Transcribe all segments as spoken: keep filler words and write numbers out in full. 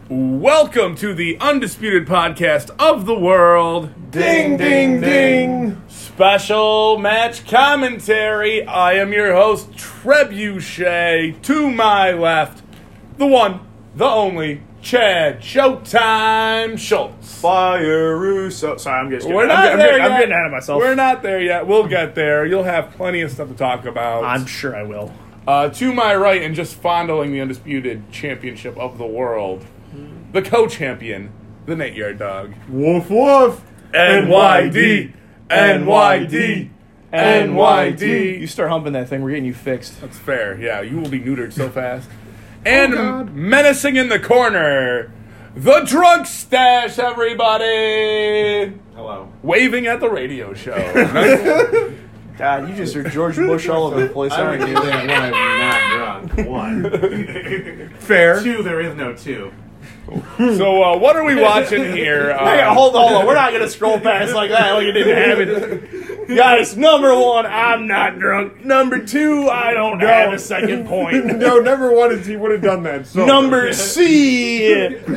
Welcome to the undisputed podcast of the world. Ding, ding, ding. Special match commentary. I am your host, Trebuchet. To my left, the one, the only, Chad Showtime Schultz. Fire Russo. Sorry, I'm just. We're I'm, not I'm, there I'm, yet. I'm getting ahead of myself. We're not there yet. We'll get there. You'll have plenty of stuff to talk about. I'm sure I will. Uh, to my right, and just fondling the undisputed championship of the world, the co-champion, the Nate Yard Dog. Woof woof. N Y D, N Y D, N Y D. You start humping that thing, we're getting you fixed. That's fair. Yeah, you will be neutered so fast. And Oh, God. menacing in the corner, the Drunk Stash, everybody. Hello. Waving at the radio show. Nice. God, you just are George Bush all over the place, I aren't already you? knew that when I'm not drunk. One. Fair. Two, there is no two. So, uh, what are we watching here? Uh, Hey, hold on, hold on. We're not going to scroll past like that, like it didn't happen. Guys, number one, I'm not drunk. Number two, I don't have a second point. No, never wanted he would have done that. So. Number C.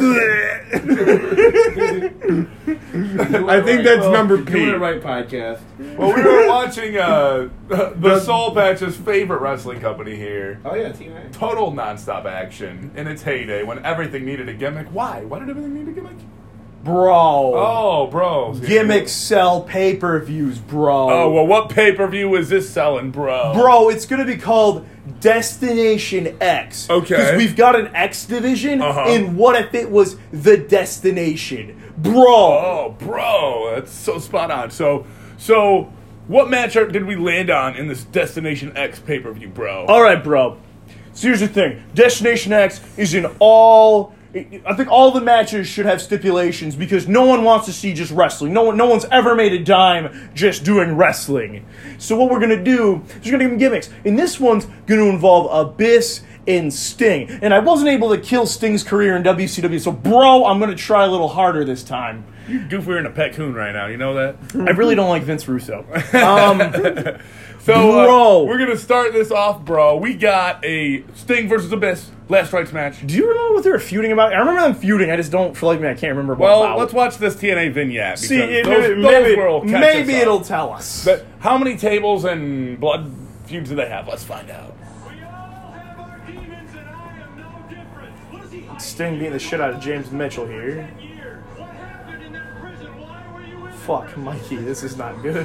I think that's number Doing P. it right podcast. Well, we were watching uh, the Soul Patch's favorite wrestling company here. Oh yeah, T A. Total nonstop action in its heyday when everything needed a gimmick. Why? Why did everything need a gimmick? Bro. Oh, bro. Gimmicks sell pay-per-views, bro. Oh, well, what pay-per-view is this selling, bro? Bro, it's going to be called Destination X. Okay. Because we've got an X division, Uh-huh. and what if it was the Destination? Bro. Oh, bro. That's so spot on. So, so what matchup did we land on in this Destination X pay-per-view, bro? All right, bro. So here's the thing. Destination X is in all... I think all the matches should have stipulations because no one wants to see just wrestling. No one, no one's ever made a dime just doing wrestling. So what we're gonna do is we're gonna give them gimmicks, and this one's gonna involve Abyss and Sting. And I wasn't able to kill Sting's career in W C W, so bro, I'm gonna try a little harder this time. You're goofier than a pet coon right now. You know that? I really don't like Vince Russo. Um, So, uh, Bro. we're going to start this off, bro. We got a Sting versus Abyss last rights match. do you remember what they were feuding about? I remember them feuding. I just don't feel like me. I can't remember. What Well, about. let's watch this T N A vignette. Because See, it, those, maybe, those will catch maybe us up. it'll tell us. But how many tables and blood feuds do they have? Let's find out. We all have our demons, and I am no different. What is he hiding Sting beating the shit out of James Mitchell here. that year? What happened in that prison? Why were you in Fuck, Mikey, this is not good.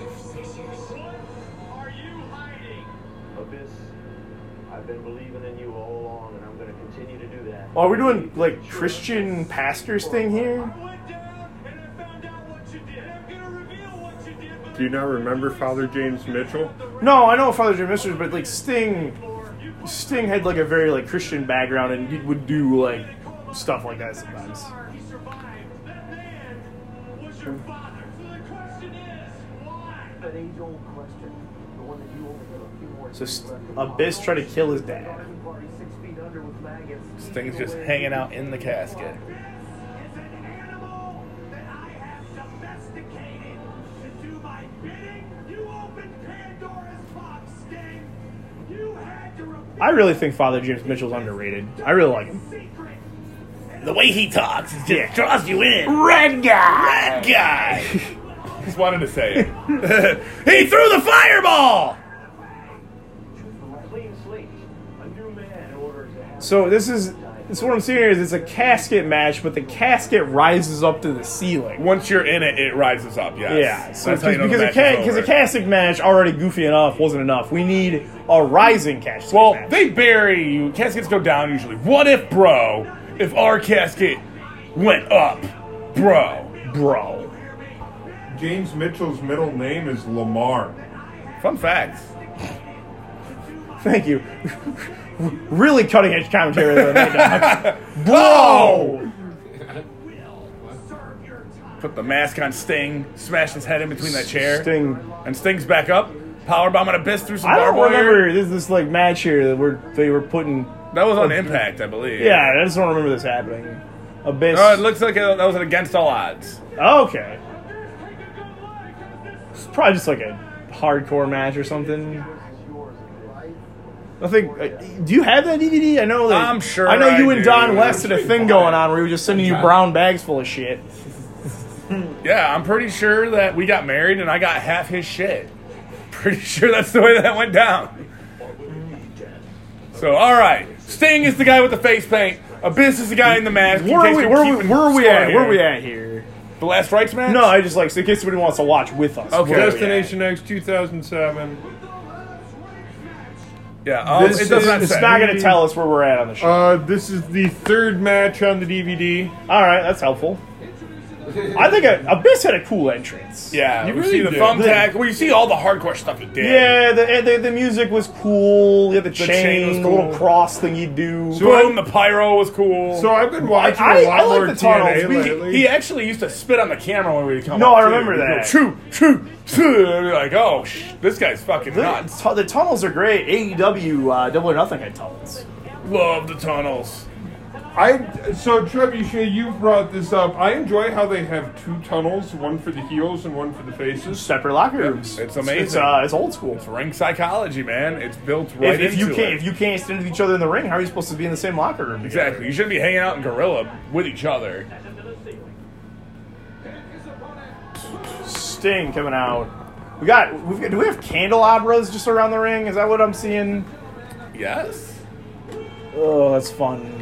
What are you hiding? Abyss, I've been believing in you all along, and I'm going to continue to do that. Oh, are we doing, like, Christian pastors thing here? I went down and I found out what you did. I'm gonna reveal what you did. But Do you not remember Father James Mitchell? No, I know Father Jim Misters, but, like, Sting... Sting had, like, a very, like, Christian background and he would do, like, stuff like that sometimes. he survived. That man was your father. So the question is, why? That age-old question, the one that you only have a few more So days St- left to Abyss tried to kill his dad. Garden party six feet under with maggots. Sting's just hanging out in the casket. This is an animal that I have domesticated. To do my bidding, you opened Pandora's box, Sting. You had to replace I really think Father James Mitchell's underrated. I really like him. secret. The way he talks is just Yeah. draws you in. Red guy! Red guy. Just wanted to say it. He threw the fireball. Clean slate. A new man in order to have... So this is... This what I'm seeing here is it's a casket match, but the casket rises up to the ceiling. Once you're in it, it rises up. Yes. Yeah, so That's how you know because the a match ca- is because a over. casket match already goofy enough wasn't enough. We need a rising casket Well, match. they bury you. Caskets go down usually. What if, bro, if our casket went up, bro? Bro. James Mitchell's middle name is Lamar. Fun fact. Thank you. Really cutting edge commentary there, Nate Dogg. Bro! Serve your time. Put the mask on Sting, smashed his head in between that chair, Sting. and Sting's back up. Powerbomb and Abyss through some I don't barbed wire. remember this this like match here that we're they were putting. That was on Impact, I believe. Yeah, I just don't remember this happening. Abyss. Oh, it looks like a, that was an against all odds. Okay. It's probably just like a hardcore match or something. I think. Uh, do you have that D V D? I know that. I'm sure I know you I and do. Don West had a thing going on where we were just sending you brown bags full of shit. Yeah, I'm pretty sure that we got married and I got half his shit. Pretty sure that's the way that went down. So, all right. Sting is the guy with the face paint. Abyss is the guy in the mask. in Where are case we? you're Where, are we- keeping where are we score at? here. Where are we at here? The Last Rites match? No, I just like so in case somebody wants to watch with us. Okay. Where are we at? Destination X two thousand seven. Yeah, um, This it does is- not It's say. not going to tell us where we're at on the show. Uh, this is the third match on the D V D. All right, that's helpful. I think a, Abyss had a cool entrance. Yeah, You we really see the did. thumbtack. Well, you see all the hardcore stuff he did. Yeah, the, the the music was cool. You had the, chain chain, was the cool. little cross thing you do. So Boom, the pyro was cool. So I've been watching I- a lot I like more the T N A tunnels. We- lately. he actually used to spit on the camera when we would come No, up, I too. remember He'd go, that. Choo, choo, choo. And I'd be like, oh, sh- this guy's fucking the, nuts. tu- the tunnels are great. A E W uh, Double or Nothing had tunnels. Love the tunnels. I so Trebuchet, you brought this up. I enjoy how they have two tunnels, one for the heels and one for the faces. Separate locker rooms. it's It's, amazing. uh, it's old school. It's ring psychology, man. It's built right If, if into you can't it. if you can't stand with each other in the ring, how are you supposed to be in the same locker room? together? Exactly. You shouldn't be hanging out in Gorilla with each other. Sting coming out. We got. We've got. Do we have candelabras just around the ring? Is that what I'm seeing? Yes. Oh, that's fun.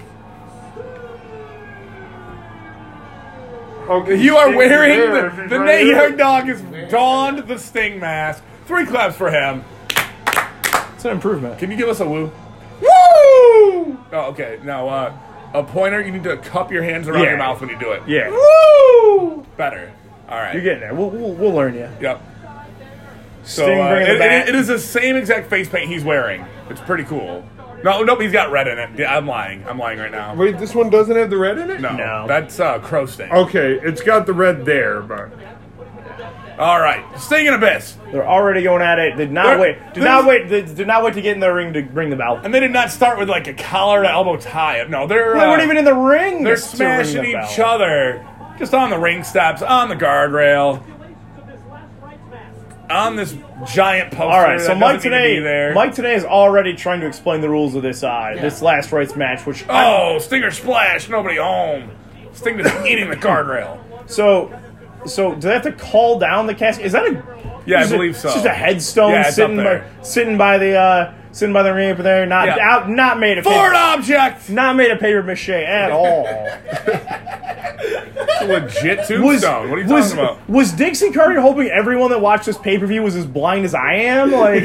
Okay, You are Sting's wearing there. the, He's the right Nate there. Young Dog has donned the Sting mask. Three claps for him. It's an improvement. Can you give us a woo? Woo! Oh, okay. Now, uh, a pointer, you need to cup your hands around Yeah. your mouth when you do it. Yeah, Woo! Better. All right. you're getting there. We'll we'll, we'll learn you. Yep. So, Sting uh, bringing it, the bat. it- it is the same exact face paint he's wearing. It's pretty cool. No, nope, he's got red in it. Yeah, I'm lying. I'm lying right now. Wait, this one doesn't have the red in it? No, No. that's uh, Crow Sting. Okay, it's got the red there, but All right, Sting and Abyss. They're already going at it. Did not They're- wait. Did there's- not wait. Did, did not wait to get in the ring to bring the belt. And they did not start with like a collar to elbow tie. No, they're They uh, weren't even in the ring. they're to ring the smashing belt. each other just on the ring steps, on the guardrail, on this giant poster. All right, so that Mike doesn't need to be today, there. Mike today is already trying to explain the rules of this uh, this last rights match, which I- Oh, Stinger splash! Nobody home. Sting is eating the guardrail. so so do they have to call down the casket? Is that a Yeah, I is it- believe so. It's just a headstone Yeah, it's sitting up by there. sitting by the uh, sitting by the ring up there, not Yeah. out, not made of Foreign paper, object. not made of paper mache at all. It's a legit was, tombstone. What are you was, talking about? was Dixie Carter hoping everyone that watched this pay per view was as blind as I am? Like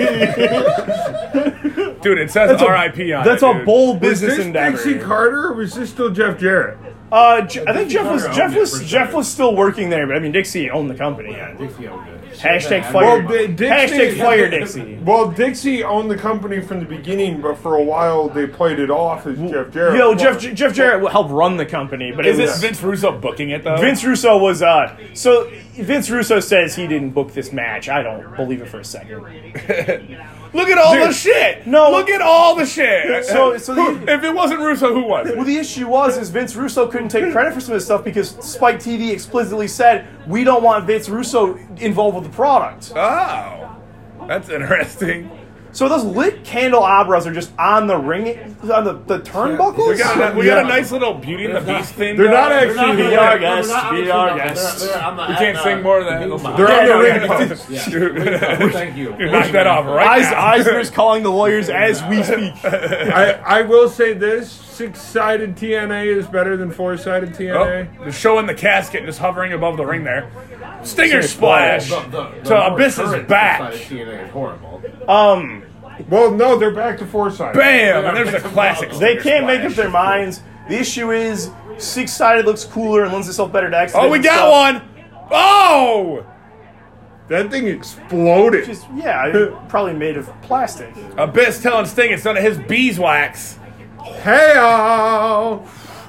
Dude, it says that's a- R I P on That's it. a dude. bold was business this endeavor. Dixie Carter or was this still Jeff Jarrett? Uh, Je- I think Jeff was Carter Jeff owned it was for Jeff sure. was still working there, but I mean Dixie owned the company. Yeah, Dixie owned it. Hashtag Yeah, fire. Well, Di- Dixie- hashtag fire Dixie. Well, Dixie owned the company from the beginning, but for a while they played it off as Jeff Jarrett. Yo, Jeff Jeff Jarrett helped run the company, but Is it it was Vince Russo booking it though? Vince Russo was uh. So Vince Russo says he didn't book this match. I don't believe it for a second. Look at all Dude, the shit. no. look at all the shit. So- so Who- the- if it wasn't Russo, who was it? Well, the issue was is Vince Russo couldn't take credit for some of this stuff because Spike T V explicitly said we don't want Vince Russo involved with the product. Oh, that's interesting. So those lit candelabras are just on the ring, on the, the turnbuckles. We got a, we got Yeah. a nice little Beauty and the Beast theme. They're not going. actually- Be They're our not- guest, they're not- be our they're- guest. they're- I'm not- We can't I'm sing not- more of that. They're They'll- They're on Yeah, the yeah, ring yeah. post. Yeah. Thank you. Knock that off right Eis, now. Eisner's calling the lawyers as we speak. I, I will say this: six-sided T N A is better than four-sided T N A. Oh, they're showing the casket just hovering above the ring there. Stinger splash The- the- the to more Abyss's current back. six-sided T N A is horrible. Um, Well, no, they're back to four-sided. Bam! And there's a classic. they Stinger can't make up splash. their minds. The issue is six-sided looks cooler and lends itself better to X. Oh, we got one. Oh! That thing exploded. Just yeah, it- probably made of plastic. Abyss telling Sting it's none of his beeswax. Hey, oh!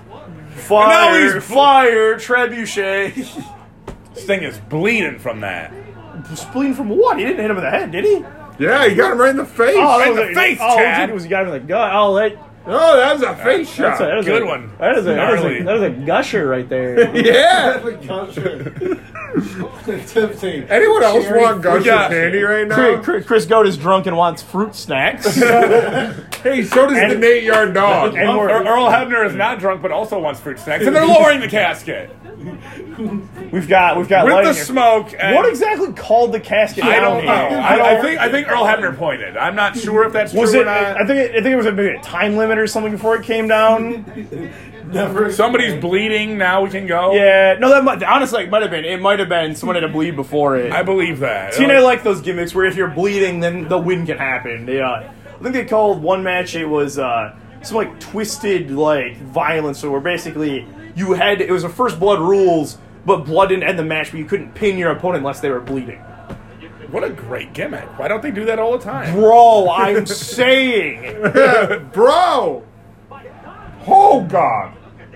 Fire, he's- fire, trebuchet. Sting is bleeding from that. Spleen from what? He didn't hit him in the head, did he? Yeah, you got him right in the face. Oh, Right in that the was face, a, oh, Chad. it was he got him in the gut. Oh, that, Oh, that was a face that's shot. a, that was Good a, one. That is a, that is Gnarly. a, that is a gusher right there. Yeah. Anyone else want Gushers got- candy right now? Chris, Chris, Chris Goat is drunk and wants fruit snacks. Hey, so does And- the Nate Yard dog. and Earl, we're- Earl Hebner is not drunk, but also wants fruit snacks, and they're lowering the casket We've got we've got with lighting the here. smoke. And What exactly called the casket? I down don't know. here? I, don't- I think I think Earl Hebner pointed. I'm not sure if that's was true it? or not. I think it, I think it was maybe a time limit or something before it came down. Somebody's bleeding. Now we can go. Yeah, no, that might, honestly it might have been. It might have been someone had to bleed before it. I believe that. T N A like those gimmicks where if you're bleeding, then the win can happen. Yeah, I think they called one match. It was uh, some like twisted like violence, so where basically you had it was a first blood rules, but blood didn't end the match, but you couldn't pin your opponent unless they were bleeding. What a great gimmick. Why don't they do that all the time? Bro, I'm saying, Bro! Oh, God.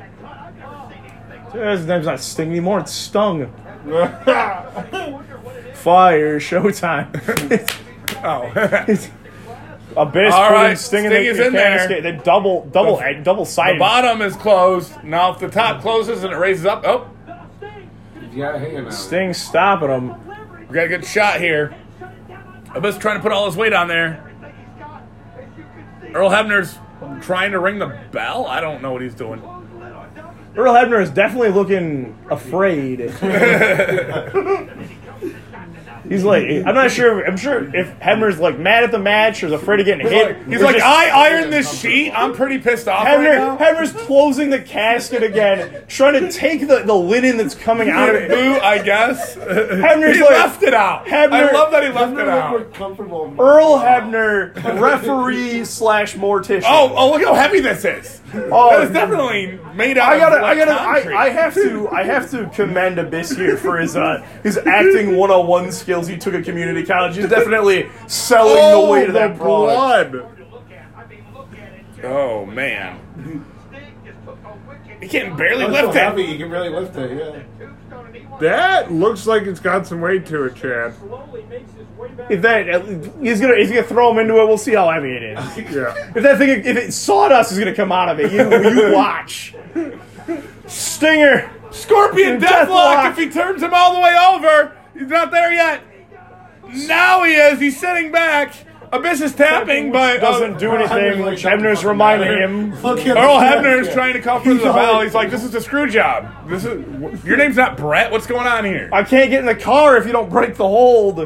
his name's not Sting anymore. It's Stung. Fire Showtime. Oh. Abyss All putting right, Sting in Sting the, is the in there. casket. They double, double, The- double The sided. bottom is closed. Now if the top closes and it raises up, oh, Yeah, hang on. Sting stopping him. we got a good shot here. Abyss trying to put all his weight on there. Earl Hebner's trying to ring the bell. I don't know what he's doing. Earl Hebner is definitely looking afraid. He's like, I'm not sure. I'm sure if Hebner's like mad at the match or is afraid of getting hit. He's or like, just- I ironed this sheet. I'm pretty pissed off Hebner, right now. Hebner's closing the casket again, trying to take the, the linen that's coming out of it. Boo, I guess. Hebner's he like- left it out. Hebner- I love that he left it out. Comfortable. Earl Hebner, referee slash mortician. Oh, oh, look how heavy this is. Oh, That is definitely made out I gotta, of I like gotta, concrete. I, I have to, I have to commend Abyss here for his, uh, his acting one oh one skills he took at community college. He's definitely selling Oh, the weight of the that product. blood. Oh man, he can barely It's so lift heavy, it. you can really lift it, yeah. That looks like it's got some weight to it, Chad. If that, he's gonna, he's gonna throw him into it. We'll see how heavy it is. Yeah. If that thing, if it sawdust is gonna come out of it, you, you watch. Stinger, Scorpion Deathlock. Deathlock. If he turns him all the way over, he's not there yet. Now he is. He's sitting back. Abyss is tapping, but uh, doesn't do anything. Hebner's like, Hebner's reminding him. Look at Earl the Hebner is casket. trying to call for the bell. He's like, "This is a screw job. This is your name's not Brett. What's going on here?" I can't get in the car if you don't break the hold.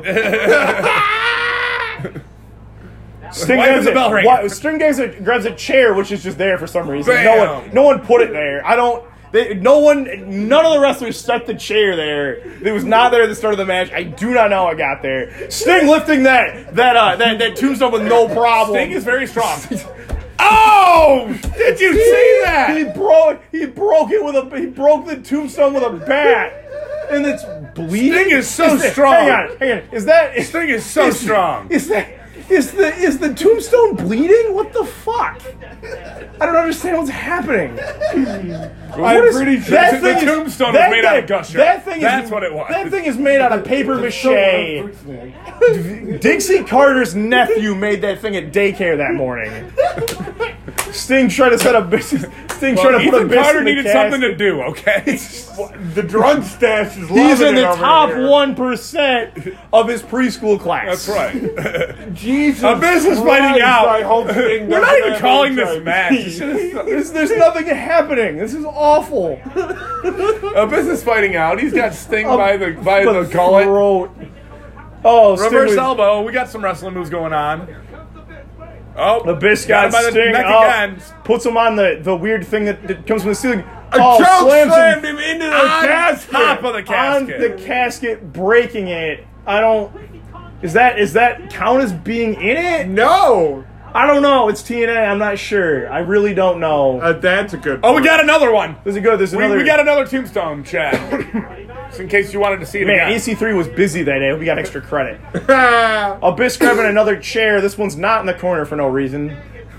Sting Why grabs is the a, bell ringing? why- Sting grabs a, grabs a chair, which is just there for some reason. No Bam. one, no one put it there. I don't. They, no one, none of the wrestlers set the chair there. It was not there at the start of the match. I do not know how it got there. Sting lifting that that uh, that that tombstone with no problem. Sting is very strong. Oh! Did you see that? He broke. He broke it with a. He broke the tombstone with a bat, and it's bleeding. Sting is so that- strong. Hang on, hang on. Is that is, Sting is so is- strong. Is that is the is the tombstone bleeding? What the fuck? I don't understand what's happening. I'm What is- pretty sure that the thing is- tombstone that was made out of thing- gusher. That thing is That's what it was. That thing is made out of paper mache. Fruit snack. Dixie Carter's nephew made that thing at daycare that morning. Sting tried to set up business. Sting Well, tried to put a Ethan business Carter in the needed casket. something to do. Okay. The drug stash is He's loving in it the over top here. one percent of his preschool class. That's right. Jesus Abyss is Christ, fighting out. I hope Sting We're not doesn't even have calling H I this V. match. You should've- There's, there's nothing happening. This is awful. Abyss is fighting out. He's got Sting Up by the by the, the gullet. throat. Oh, Sting Reverse was- elbow. We got some wrestling moves going on. Oh, Abyss got got him by the Sting neck up, again. puts him on the, the weird thing that, that comes from the ceiling. A oh, choke slams slammed him him into the on casket. top of the casket. on the casket, breaking it. I don't. Is that is that count as being in it? No. I don't know. It's T N A. I'm not sure. I really don't know. Uh, that's a good Oh, we point. got another one. There's a good. There's We, another. we got another tombstone, Chad. Just in case you wanted to see it Man, again. E C three was busy that day. We got extra credit. Abyss grabbing another chair. This one's not in the corner for no reason.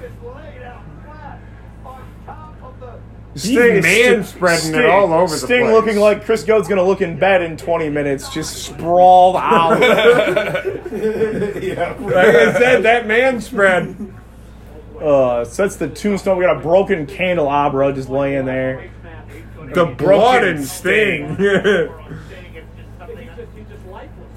He's man-spreading it all over the Sting place. looking like Chris Goat's gonna look in bed in twenty minutes, just sprawled out. Like I said, that man spread. uh, sets the tombstone. We got a broken candelabra just laying there. The blood and Sting.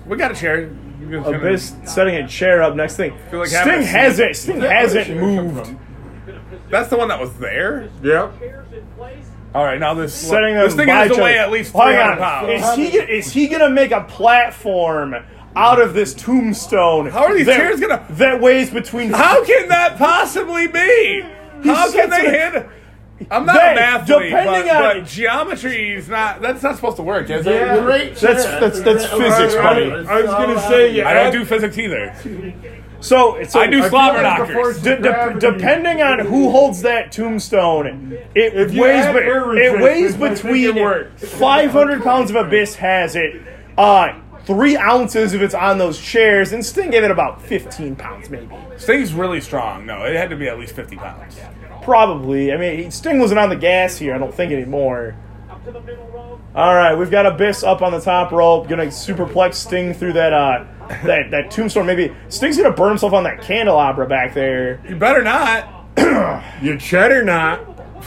We got a chair. You guys gonna- Abyss setting a chair up. Next thing. feel like Sting having a hasn't. Sting hasn't Where did it come moved. from? That's the one that was there. Yep. All right, now this Setting this them thing by has to each weigh other. at least Hang three hundred on. pounds. Is he gonna- is he gonna make a platform out of this tombstone? How are these that, chairs gonna- that weighs between? How can that possibly be? How can they hit? I'm not They- an athlete, but, depending on- but geometry is not. That's not supposed to work, is it? Yeah. Great That's chair. that's that's Great- physics, I, buddy. I was gonna say, yeah, I don't do physics either. So, so I do I feel slobber like the knockers. force- D- de- depending on who holds that tombstone, it If you weighs add be- air it weighs resistance, I think between it works. five hundred pounds of Abyss has it, uh, three ounces if it's on those chairs, and Sting gave it about fifteen pounds maybe. Sting's really strong. No, it had to be at least fifty pounds. Probably. I mean, Sting wasn't on the gas here. I don't think anymore. All right, we've got Abyss up on the top rope, gonna superplex Sting through that uh that that tombstone. Maybe Sting's gonna burn himself on that candelabra back there. You better not. You cheddar not.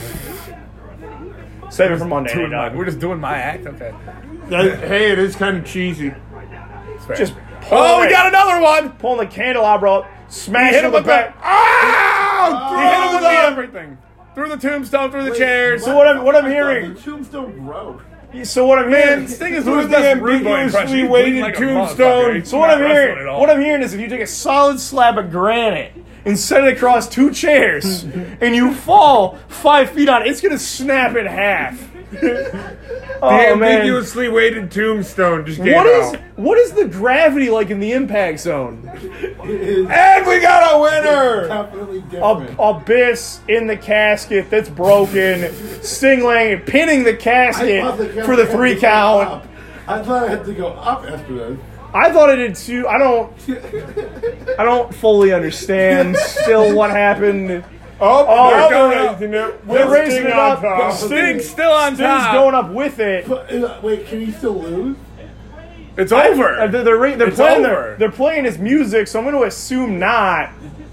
Save it for Monday. Doing my- dog. we're just doing my act. Okay. That- hey, it is kind of cheesy. Just Oh, we it. got another one. Pulling the candelabra up, He smash hit it him with with the the. back. Oh! He hit him with Oh, the no. everything. Through the tombstone, through the chairs. So what I'm what I'm I thought hearing, the tombstone broke. so what I'm Man, hearing, Sting is Through doing his the best rude boy impression. ambiguously He's weighted bleeding like a tombstone. motherfucker. He's so what not I'm wrestling hearing, at all. what I'm hearing is if you take a solid slab of granite and set it across two chairs, and you fall five feet on it, it's gonna snap in half. The Oh man. ambiguously weighted tombstone just came What is out. what is the gravity like in the impact zone? And we got a winner! Definitely A, different. Abyss in the casket that's broken. Sting laying, pinning the I casket thought the camera for the had three to go count. up. I thought I had to go up after that. I thought I did too. I don't. I don't fully understand still what happened. Oh, Oh, they're they're- raising it. They're With raising Sting it on up. top. Sting's still on Sting's top. going up with it. But, uh, wait, can he still lose? It's Uh, over. They're, they're, ra- they're It's playing over. their, they're playing his music, so I'm going to assume not.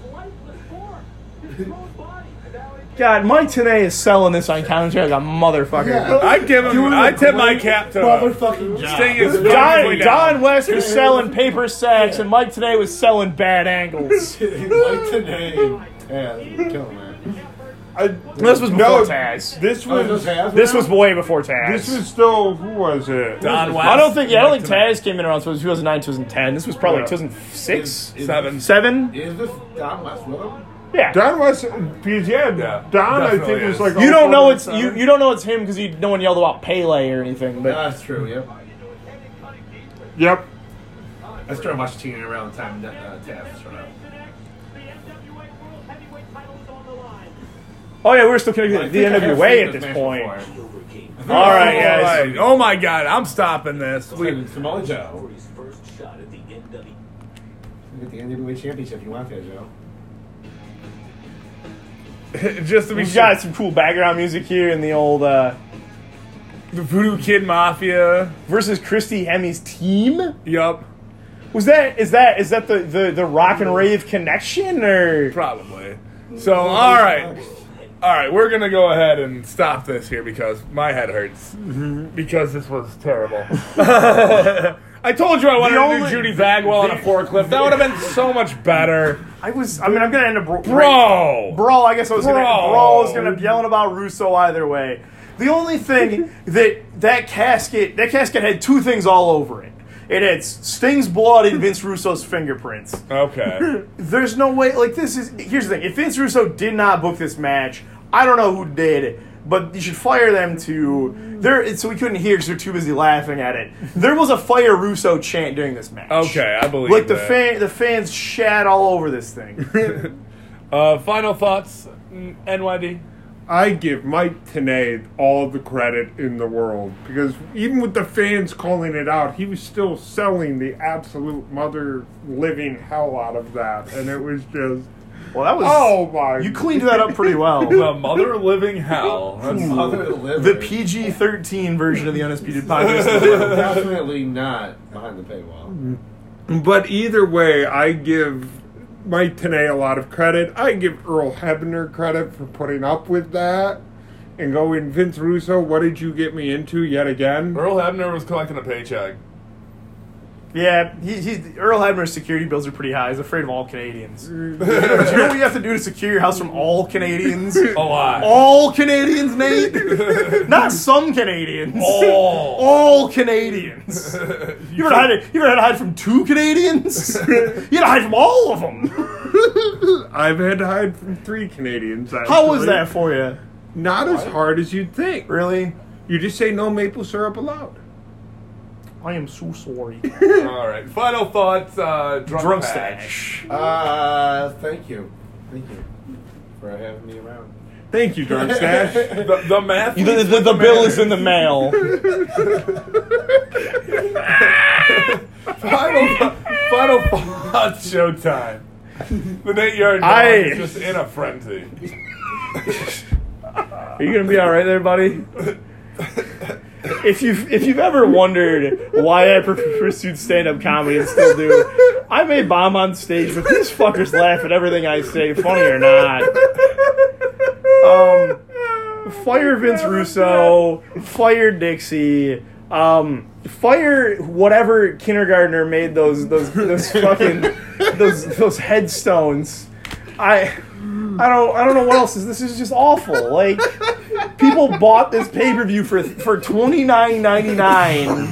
God, Mike Tenay is selling this on commentary like a motherfucker. Yeah. I give him. Doing I a tip my great cap to him. motherfucking job. Sting is Don, perfectly down. Don West was selling paper sacks, and Mike Tenay was selling bad angles. Like today. Yeah, kill him, man. I, This was no, before Taz. This Oh, was. those Taz This now? was way before Taz. This was still. Who was it? Don West. I don't think. Yeah, I don't think Mike Taz came in around two thousand nine, two thousand ten. This was probably Yeah. two thousand six, Is- is- Seven. seven. Is this Don West with him? Yeah. Don was. Because yeah, Yeah, Don I definitely think was is. like. You all don't know four it's of you. seven. You don't know it's him because no one yelled about Pele or anything. But That's true, yep. Yep. I started watching T N A around the time that uh, Taz showed up. oh yeah, we're still connected I to the think I N have W A seen at this match point. before. All right, All guys. right. Oh my God, I'm stopping this. We, It's Samoa Joe. You get the N W A championship if you want that, Joe. just to be We've sure, got some cool background music here in the old uh, the Voodoo Kid Mafia. versus Christy Hemi's team. Yup, Was that is that is that the the, the rock and rave connection or? probably. So all right, all right, we're gonna go ahead and stop this here because my head hurts because this was terrible. I told you I wanted The to only- do Judy Bagwell on a forklift. That would have been so much better, I was. I mean, I'm gonna end up bro. bro. Bro, I guess I was gonna. Bro. Bro, I was gonna be yelling about Russo either way. The only thing that that casket that casket had two things all over it. It had Sting's blood and Vince Russo's fingerprints. Okay. There's no way. Like this is. Here's the thing. If Vince Russo did not book this match, I don't know who did. But you should fire them too. There, so we couldn't hear because they're too busy laughing at it. There was a fire Russo chant during this match. Okay, I believe Like the that. fan, the fans shat all over this thing. Uh, final thoughts, N Y D. I give Mike Tenay all the credit in the world because even with the fans calling it out, he was still selling the absolute mother living hell out of that, and it was just Well, that was. oh my! You cleaned that up pretty well. The mother living hell. That's Mother living. The P G thirteen version of the Undisputed Podcast. Definitely not behind the paywall. But either way, I give Mike Tenay a lot of credit. I give Earl Hebner credit for putting up with that and going, Vince Russo, what did you get me into yet again? Earl Hebner was collecting a paycheck. Yeah, he, he, Earl Hebner's security bills are pretty high. He's afraid of all Canadians. Do you know what you have to do to secure your house from all Canadians? A lot. All Canadians, Nate? Not some Canadians. All. All Canadians. You ever had to, you ever had to hide from two Canadians? You had to hide from all of them. I've had to hide from three Canadians. Actually. How was that for you? Not as hard as you'd think. Really? You just say no maple syrup allowed. I am so sorry. All right. Final thoughts. Uh, drunk, Drunk patch. stash. Uh, thank you. Thank you for having me around. Thank you, Drunk Stash. The, the math. The, the, the, the bill is in the mail. Final, final thoughts. Showtime. The Nate Yard dog I- is just in a frenzy. Are you gonna be all right there, buddy? If you've if you've ever wondered why I pur- pursued stand-up comedy and still do, I may bomb on stage, but these fuckers laugh at everything I say, funny or not. Um, fire Vince Russo, fire Dixie, um, fire whatever kindergartner made those those those fucking those those headstones. I. I don't. I don't know what else is. This is just awful. Like, people bought this pay per view for for twenty nine ninety nine.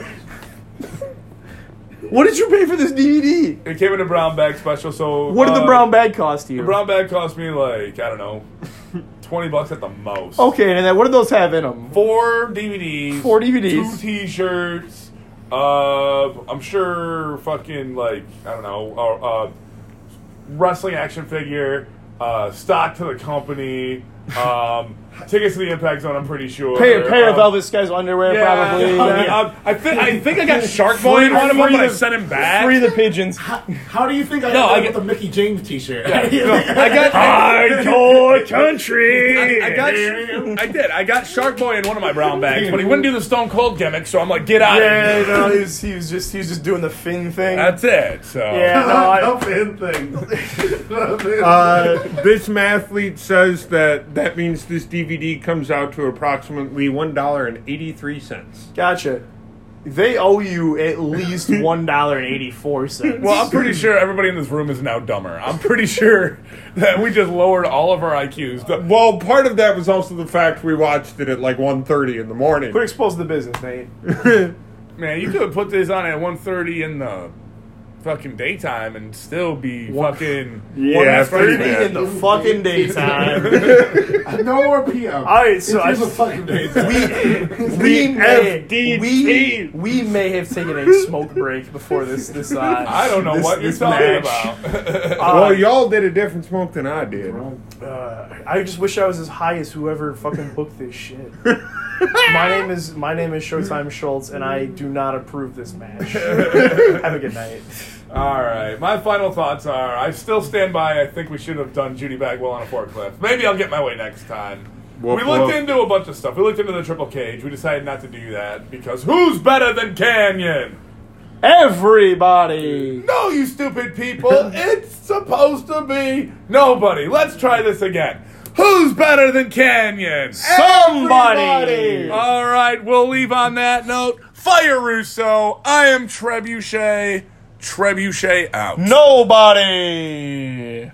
What did you pay for this D V D? It came in a brown bag special. So What did the uh, brown bag cost you? The brown bag cost me like I don't know, twenty bucks at the most. Okay, and then what did those have in them? Four D V Ds. Four D V Ds. Two T-shirts. Uh, I'm sure fucking like I don't know. Uh, uh, wrestling action figure. Uh, stock to the company, um, tickets to the Impact Zone. I'm pretty sure. Pair, pair of Um, Elvis Guy's underwear, yeah, probably. I, mean, um, I think I think I got Shark Boy in one of them, but I sent him back. Free the pigeons. How do you think I No, I ended up get- with a Mickey James T-shirt? Yeah, no, I got Hardcore country. I, I got I did. I got Shark Boy in one of my brown bags, but he wouldn't do the Stone Cold gimmick, so I'm like, get out. Yeah, of here. no, he was, he was just he was just doing the Finn thing. That's it. So yeah, no, I, No fin thing. Uh, this mathlete says that that means this D V D comes out to approximately one dollar and eighty-three cents. gotcha. They owe you at least one dollar and eighty four cents. Well, I'm pretty sure everybody in this room is now dumber. I'm pretty sure that we just lowered all of our I Qs. The- Well, part of that was also the fact we watched it at like one thirty in the morning. Quit exposing the business, Nate. Man, you could put this on at one thirty in the fucking daytime and still be fucking Yeah, one pretty thirty bad. in the fucking daytime. No more P M. All right, so I it's a fucking day. we may, F D T. we, we may have taken a smoke break before this this uh, I don't know this- what you're this talking match. about. Well, y'all did a different smoke than I did. Uh, I just wish I was as high as whoever fucking booked this shit. My name is my name is Showtime Schultz, and I do not approve this match. Have a good night. All right, my final thoughts are: I still stand by. I think we should have done Judy Bagwell on a forklift. Maybe I'll get my way next time. Woof, we looked woof. into a bunch of stuff. We looked into the triple cage. We decided not to do that because who's better than Canyon? Everybody. No, you stupid people. It's supposed to be nobody. Let's try this again. Who's better than Canyon? Somebody. All right, we'll leave on that note. Fire Russo. I am Trebuchet. Trebuchet out. Nobody.